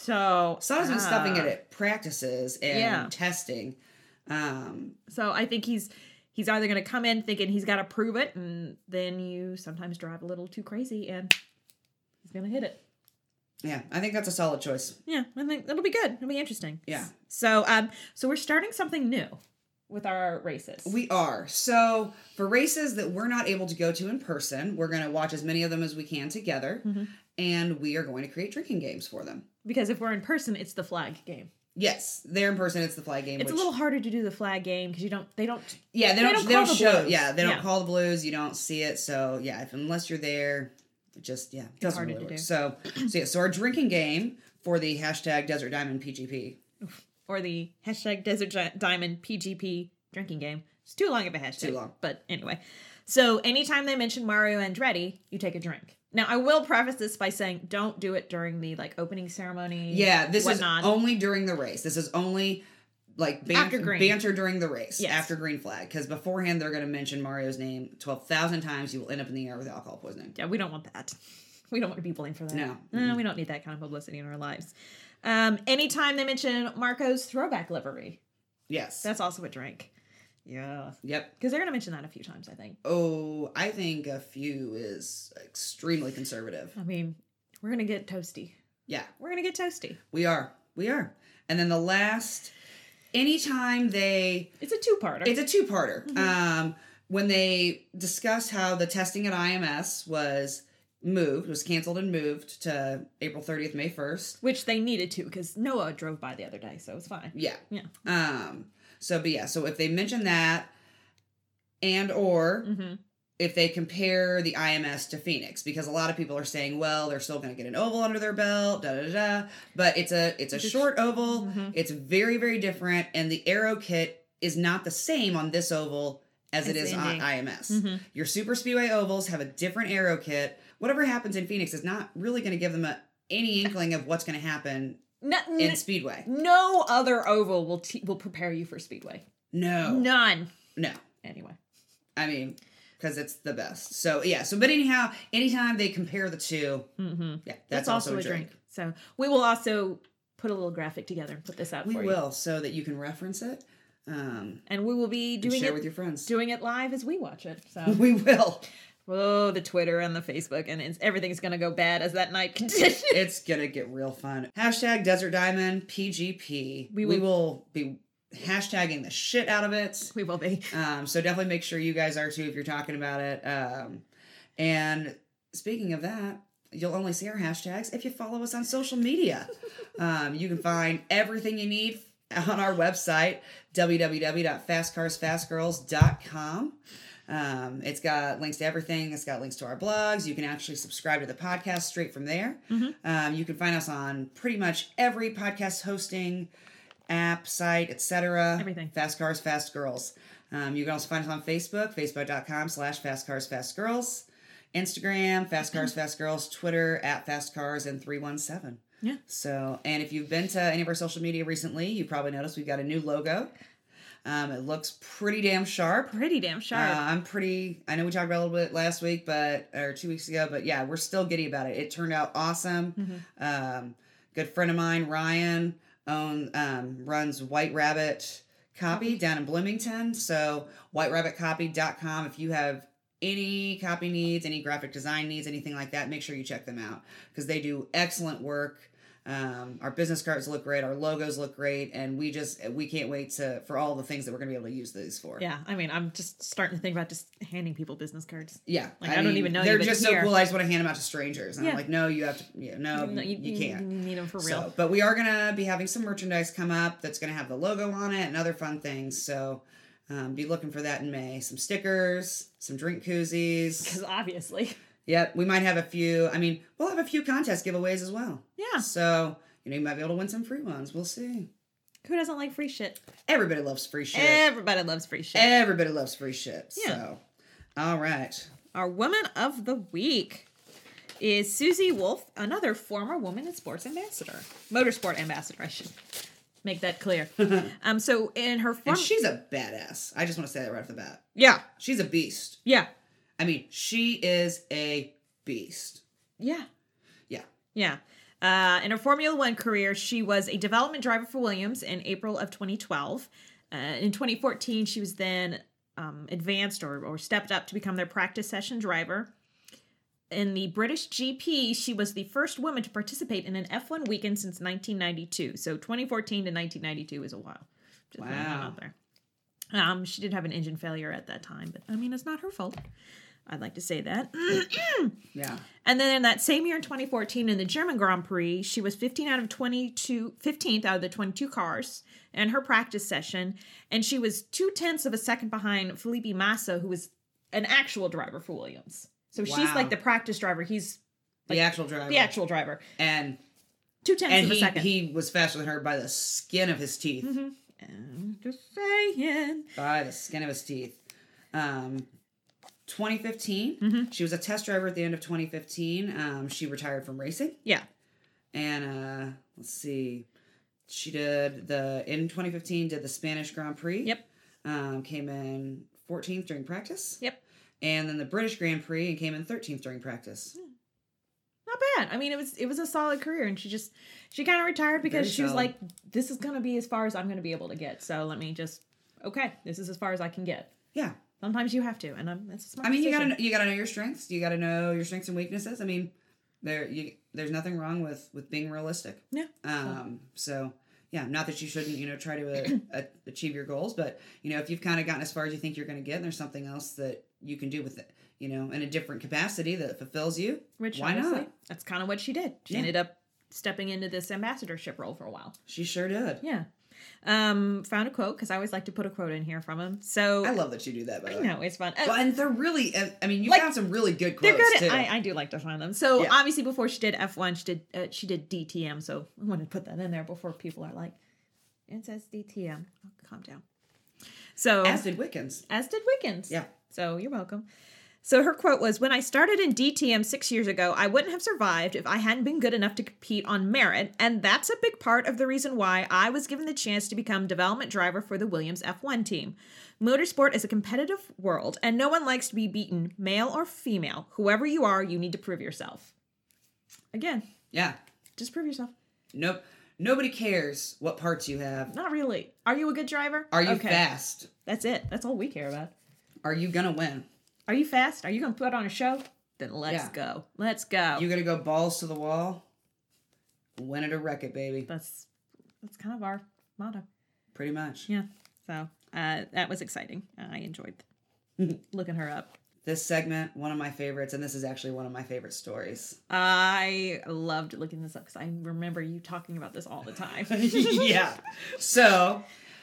So Sato's been uh, stuffing it at practices and yeah. testing. Um, So I think he's he's either going to come in thinking he's got to prove it, and then you sometimes drive a little too crazy, and he's going to hit it. yeah, I think that's a solid choice. Yeah, I think that'll be good. It'll be interesting. Yeah. So um, so we're starting something new with our races. We are. So, for races that we're not able to go to in person, we're going to watch as many of them as we can together, Mm-hmm. and we are going to create drinking games for them. Because if we're in person, it's the flag game. Yes, they're in person. It's the flag game. It's which, a little harder to do the flag game because you don't. They don't. yeah. They they don't. don't They call don't, the show. blues. Yeah, they don't Yeah. call the blues. You don't see it. So yeah, if unless you're there, it just yeah, it doesn't harder really to work. do. So so yeah. So our drinking game for the hashtag Desert Diamond P G P. Or the hashtag Desert Gi- Diamond P G P drinking game. It's too long of a hashtag. Too long. But anyway. So anytime they mention Mario Andretti, you take a drink. Now, I will preface this by saying don't do it during the like opening ceremony. Yeah, this whatnot. is only during the race. This is only like ban- After green. banter during the race. Yes. After green flag. Because beforehand, they're going to mention Mario's name twelve thousand times. You will end up in the air with alcohol poisoning. Yeah, we don't want that. We don't want to be blamed for that. No. No, we don't need that kind of publicity in our lives. Um, anytime they mention Marco's throwback livery, Yes. that's also a drink. Yeah. Yep. Because they're going to mention that a few times, I think. Oh, I think a few is extremely conservative. I mean, we're going to get toasty. Yeah, We're going to get toasty. we are. We are. And then the last, anytime they, It's a two-parter. it's a two-parter. Um, when they discuss how the testing at I M S was moved, was canceled and moved to April thirtieth, May first. Which they needed to because Noah drove by the other day, so it's fine. Yeah. Yeah. Um, so, but yeah, so if they mention that and or Mm-hmm. if they compare the I M S to Phoenix, because a lot of people are saying, well, they're still going to get an oval under their belt, da da da. But it's a it's a short oval. Mhm. It's very very different, and the aero kit is not the same on this oval as it As is in on the- I M S. Mhm. Your super speedway ovals have a different aero kit. Whatever happens in Phoenix is not really going to give them a, any inkling of what's going to happen No, in speedway. no other oval will te- will prepare you for speedway. No, None. no. Anyway. I mean, because it's the best. So yeah. So but anyhow, anytime they compare the two, Mm-hmm. yeah, that's, also, a drink. So we will also put a little graphic together and put this out We for you. will, so that you can reference it. Um, And we will be and doing share it with your friends. doing it live as we watch it. So We will. oh, the Twitter and the Facebook and it's, everything's gonna go bad as that night continues. It's gonna get real fun. Hashtag Desert Diamond P G P. We We will- will, be hashtagging the shit out of it. We will be. Um, so definitely make sure you guys are too if you're talking about it. Um, and speaking of that, you'll only see our hashtags if you follow us on social media. um, you can find everything you need on our website, w w w dot fast cars fast girls dot com. Um, it's got links to everything. It's got links to our blogs. You can actually subscribe to the podcast straight from there. Mm-hmm. Um, you can find us on pretty much every podcast hosting app, site, et cetera. Everything. Fast Cars, Fast Girls. Um, you can also find us on Facebook, facebook.com slash Fast Cars, Fast Girls. Instagram, Fast Cars, Fast Girls. Twitter, at Fast Cars and three one seven. Yeah. So, and if you've been to any of our social media recently, you probably noticed we've got a new logo. Um, it looks pretty damn sharp. Pretty damn sharp. Uh, I'm pretty, I know we talked about it a little bit last week, but, or two weeks ago, but yeah, we're still giddy about it. It turned out awesome. Mm-hmm. Um, good friend of mine, Ryan, own, um, runs White Rabbit Copy down in Bloomington. So white rabbit copy dot com. If you have any copy needs, any graphic design needs, anything like that, make sure you check them out because they do excellent work. Um, our business cards look great, our logos look great, and we just we can't wait to for all the things that we're gonna be able to use these for. Yeah, I mean, I'm just starting to think about just handing people business cards. Yeah, Like, I don't even know you, they're but just here. so cool. I just want to hand them out to strangers, and Yeah. I'm like, no, you have to. Yeah, no, No, you, you can't. You need them for real. So, but we are gonna be having some merchandise come up that's gonna have the logo on it and other fun things. So um, be looking for that in May. Some stickers, some drink koozies. Because obviously. Yep, we might have a few. I mean, we'll have a few contest giveaways as well. Yeah. So you know, you might be able to win some free ones. We'll see. Who doesn't like free shit? Everybody loves free shit. Everybody loves free shit. Everybody loves free shit. Yeah. So, all right. Our woman of the week is Susie Wolf, another former woman in sports ambassador. Motorsport ambassador, I should make that clear. um, so in her form- And she's a badass. I just want to say that right off the bat. Yeah. She's a beast. Yeah. I mean, she is a beast. Yeah. Yeah. Yeah. Uh, in her Formula One career, she was a development driver for Williams in April of twenty twelve. Uh, in twenty fourteen, she was then um, advanced or, or stepped up to become their practice session driver. In the British G P, she was the first woman to participate in an F one weekend since nineteen ninety-two. So twenty fourteen to nineteen ninety-two is a while. Just putting that Wow. out there. Um, she did have an engine failure at that time, but I mean, it's not her fault. I'd like to say that. Yeah. And then in that same year in twenty fourteen in the German Grand Prix, she was fifteen out of twenty-two, fifteenth out of the twenty-two cars in her practice session. And she was two-tenths of a second behind Felipe Massa, who was an actual driver for Williams. So she's Wow. like the practice driver. He's like the actual driver. the actual driver. And Two-tenths and of a he, second. he was faster than her by the skin of his teeth. Mm-hmm. And just saying. By the skin of his teeth. Um, twenty fifteen, Mm-hmm. she was a test driver at the end of twenty fifteen. Um, she retired from racing. Yeah. And uh, let's see, she did the, in twenty fifteen, did the Spanish Grand Prix. Yep. Um, came in fourteenth during practice. Yep. And then the British Grand Prix and came in thirteenth during practice. Not bad. I mean, it was it was a solid career, and she just she kind of retired because Very she was solid. like, "This is gonna be as far as I'm gonna be able to get." So let me just okay, this is as far as I can get. Yeah. Sometimes you have to, and I'm, that's a smart I mean, you decision. gotta you gotta know your strengths. You gotta know your strengths and weaknesses. I mean, there you there's nothing wrong with with being realistic. Yeah. Um. So yeah, not that you shouldn't you know try to uh, uh, achieve your goals, but you know if you've kind of gotten as far as you think you're going to get, and there's something else that you can do with it, you know, in a different capacity that fulfills you. Which why honestly, not? that's kind of what she did. She Yeah. ended up stepping into this ambassadorship role for a while. She sure did. Yeah. Um, found a quote because I always like to put a quote in here from him. So I love that you do that. By the I way. know it's fun. Uh, Well, and they're really. uh, I mean, you Like, found some really good They're quotes good. At, too. I, I do like to find them. So Yeah. obviously, before she did F one, she did uh, she did D T M. So I wanted to put that in there before people are like, "It says D T M." Oh, calm down. So As did Wickens. as did Wickens. Yeah. So you're welcome. So her quote was, "When I started in D T M six years ago, I wouldn't have survived if I hadn't been good enough to compete on merit, and that's a big part of the reason why I was given the chance to become development driver for the Williams F one team. Motorsport is a competitive world, and no one likes to be beaten, male or female. Whoever you are, you need to prove yourself." Again, Yeah. just prove yourself. Nope. Nobody cares what parts you have. Not really. Are you a good driver? Are you Okay. fast? That's it. That's all we care about. Are you gonna win? Are you fast? Are you going to put on a show? Then let's Yeah. go. Let's go. You gonna go balls to the wall? Win it or wreck it, baby. That's that's kind of our motto. Pretty much. Yeah. So uh, that was exciting. I enjoyed looking her up. This segment, one of my favorites, and this is actually one of my favorite stories. I loved looking this up because I remember you talking about this all the time. Yeah. So,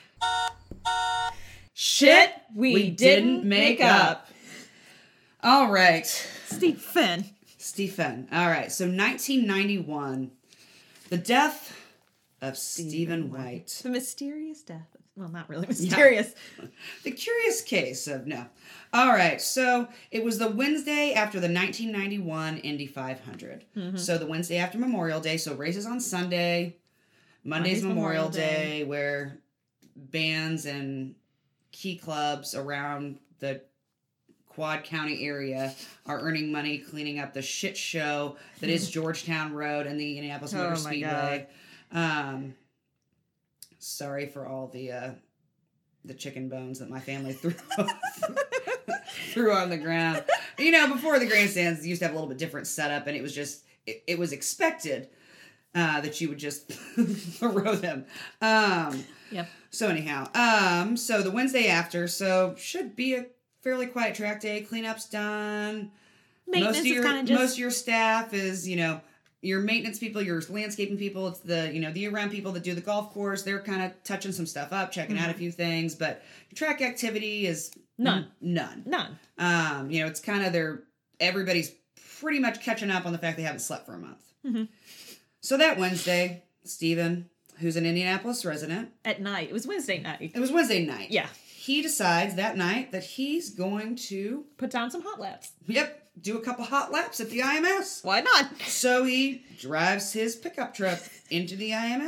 shit we, didn't make up. All right. Steve Finn. Stephen. All right. So, nineteen ninety-one, the death of Stephen White. The mysterious death. Well, not really mysterious. The curious case of no. All right, so it was the Wednesday after the nineteen ninety-one Indy five hundred. Mm-hmm. So the Wednesday after Memorial Day. So races on Sunday, Monday's, Monday's Memorial, Memorial Day, where bands and key clubs around the Quad County area are earning money cleaning up the shit show that is Georgetown Road and the Indianapolis Oh Motor my Speedway. Um, sorry for all the uh, the chicken bones that my family threw threw on the ground. You know, before the grandstands used to have a little bit different setup, and it was just it, it was expected uh, that you would just throw them. Um, Yep. So anyhow, um, so the Wednesday after, so should be a fairly quiet track day. Cleanup's done. Maintenance most of is your kind of just... most of your staff is, you know, your maintenance people, your landscaping people. It's the, you know, the year-round people that do the golf course. They're kind of touching some stuff up, checking Mm-hmm. out a few things. But track activity is None. n- none. None. Um, you know, it's kind of their everybody's pretty much catching up on the fact they haven't slept for a month. Mm-hmm. So that Wednesday, Stephen who's an Indianapolis resident. At night. It was Wednesday night. It was Wednesday night. Yeah. He decides that night that he's going to... Put down some hot laps. Yep. Do a couple hot laps at the I M S. Why not? So he drives his pickup truck into the I M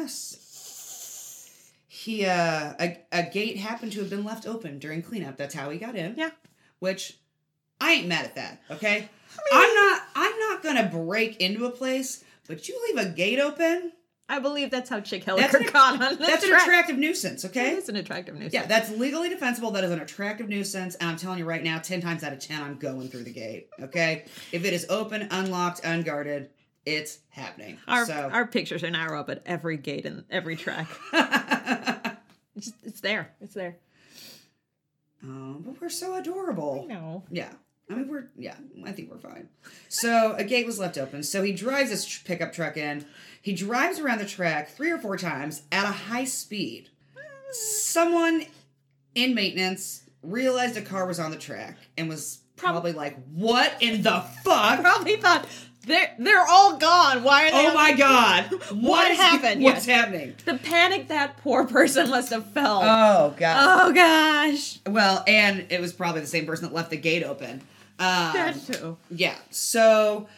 S. He, uh, a, a gate happened to have been left open during cleanup. That's how he got in. Yeah. Which, I ain't mad at that, okay? I mean, I'm not, I'm not gonna break into a place, but you leave a gate open? I believe that's how Chick That's Hilliker an, got on the That's track. an attractive nuisance, okay? It is an attractive nuisance. Yeah, that's legally defensible. That is an attractive nuisance. And I'm telling you right now, ten times out of ten, I'm going through the gate, okay? If it is open, unlocked, unguarded, it's happening. Our, so. our pictures are now up at every gate and every track. it's, just, it's there. It's there. Oh, but we're so adorable. I know. Yeah. I mean, we're, yeah, I think we're fine. So, a gate was left open. So, he drives his tr- pickup truck in. He drives around the track three or four times at a high speed. Someone in maintenance realized a car was on the track and was probably like, what in the fuck? Probably thought, they're, they're all gone. Why are they Oh on my the- God. What What is- happened? What's Yes. happening? The panic that poor person must have felt. Oh, God. Oh, gosh. Well, and it was probably the same person that left the gate open. Um, That too. Yeah. So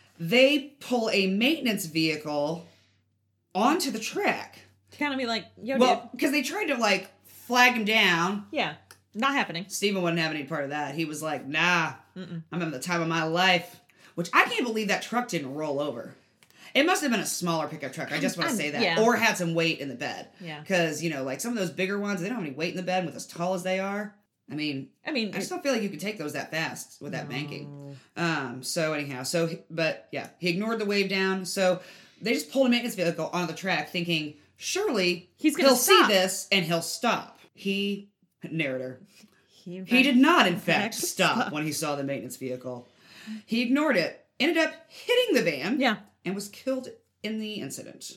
they pull a maintenance vehicle onto the track. To kind of be like, yo, dude. Well, because they tried to, like, flag him down. Yeah. Not happening. Steven wouldn't have any part of that. He was like, nah, Mm-mm. I'm having the time of my life. Which I can't believe that truck didn't roll over. It must have been a smaller pickup truck. I just want to I'm- say that. yeah. Or had some weight in the bed. Yeah. Because, you know, like some of those bigger ones, they don't have any weight in the bed with as tall as they are. I mean, I mean, I just don't feel like you could take those that fast with that banking. Um, so anyhow, so, he- but yeah, he ignored the wave down. So they just pulled a maintenance vehicle onto the track thinking, surely He's gonna he'll stop. see this and he'll stop. He, narrator, he, in he fact- did not in fact fact, stop stop. when he saw the maintenance vehicle. He ignored it, ended up hitting the van, Yeah. and was killed in the incident.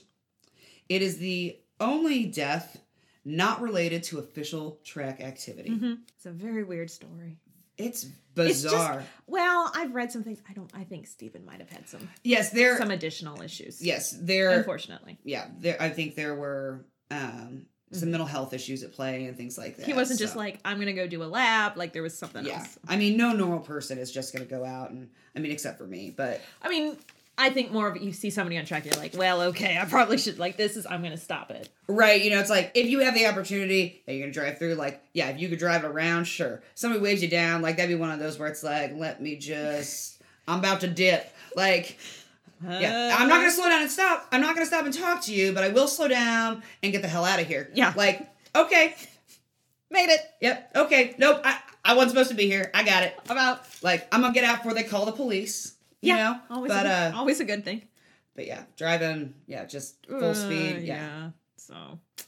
It is the only death not related to official track activity. Mm-hmm. It's a very weird story. It's It's bizarre. just, well, I've read some things. I don't. I think Stephen might have had some yes, there. some additional issues. Yes, there. Unfortunately, Yeah, there. I think there were um, some Mhm. mental health issues at play and things like that. he wasn't just so- like, I'm gonna go do a lap. Like there was something Yeah, else. I mean, no normal person is just going to go out and. I mean, except for me, but I mean, I think more of it, you see somebody on track, you're like, well, okay, I probably should. Like this is. I'm gonna stop it. right, you know, it's like if you have the opportunity and you're going to drive through, like, yeah, if you could drive it around, sure. Somebody waves you down, like that'd be one of those where it's like, let me just. I'm about to dip, like. Yeah, I'm not gonna slow down and stop. I'm not gonna stop and talk to you, but I will slow down and get the hell out of here. Yeah. Like, okay, Made it. yep, okay, nope, I, I wasn't supposed to be here. I got it. I'm out. Like, I'm gonna get out before they call the police. You Yeah. know, Always. but a, uh, always a good thing. but yeah, driving, yeah, just full Uh, speed. Yeah. So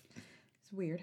it's weird.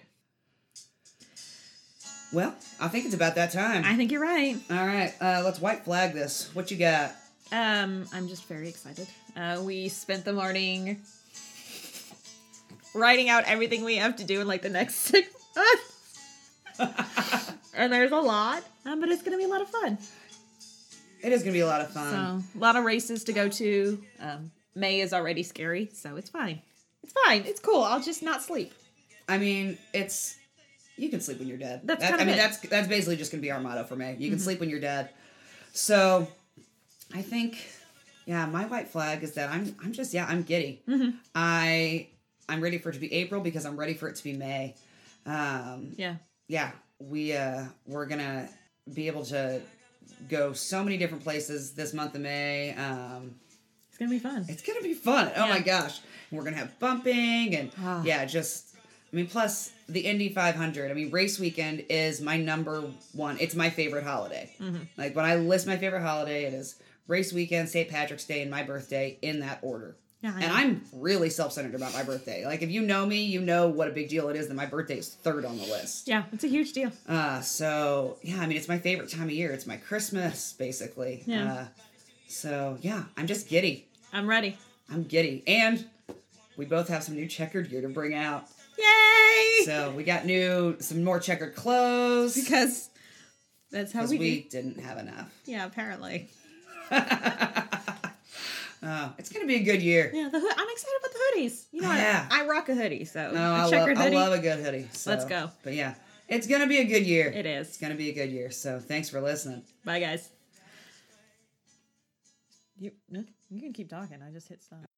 Well, I think it's about that time. I think you're right. All right, uh, let's white flag this. What you got? Um, I'm just very excited. Uh, we spent the morning writing out everything we have to do in like the next six months. And there's a lot, um, but it's gonna be a lot of fun. It is gonna be a lot of fun. So a lot of races to go to. Um, May is already scary, so it's fine. It's fine. It's cool. I'll just not sleep. I mean, it's you can sleep when you're dead. That's That- kind I of mean, it. that's that's basically just gonna be our motto for May. You can Mhm. sleep when you're dead. So, I think, yeah, my white flag is that I'm I'm just yeah I'm giddy. Mm-hmm. I I'm ready for it to be April because I'm ready for it to be May. Um, Yeah. yeah, we uh we're gonna be able to go so many different places this month of May. Um, It's gonna be fun. it's gonna be fun. Oh Yeah. my gosh, we're gonna have bumping and Ah. yeah, just I mean, plus the Indy five hundred. I mean, race weekend is my number one. It's my favorite holiday. Mhm. Like when I list my favorite holiday, it is race weekend, Saint Patrick's Day, and my birthday in that order. Yeah, I And know. I'm really self-centered about my birthday. Like if you know me, you know what a big deal it is that my birthday is third on the list. Yeah, it's a huge deal. Uh, so yeah, I mean, it's my favorite time of year. It's my Christmas, basically. Yeah. Uh, so yeah, I'm just giddy. I'm ready. I'm giddy. And we both have some new checkered gear to bring out. Yay! So we got new, some more checkered clothes. Because that's how Because we, we do. didn't have enough. Yeah, apparently. Uh, it's gonna be a good year. Yeah, the hood. I'm excited about the hoodies. You know, Yeah. I, I rock a hoodie, so No, a I, checkered love, I hoodie. love a good hoodie. So. Let's go. But yeah, it's gonna be a good year. It is. It's gonna be a good year. So thanks for listening. Bye, guys. You, you can keep talking. I just hit stop.